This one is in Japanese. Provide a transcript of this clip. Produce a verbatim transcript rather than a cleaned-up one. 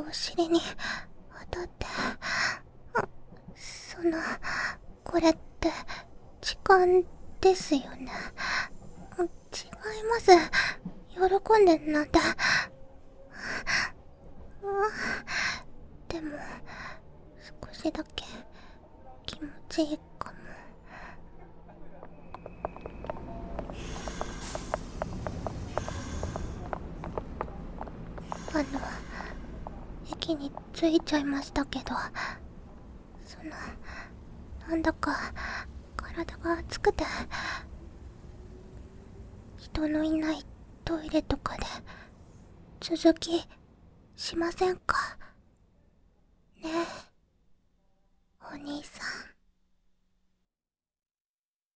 お尻に当たって、その、これって痴漢ですよね。違います。喜んでんなんて。でも少しだけ気持ちいいかも。あの駅に着いちゃいましたけど、そのなんだか体が熱くて、人のいないトイレとかで続きしませんかねえ、お兄さん。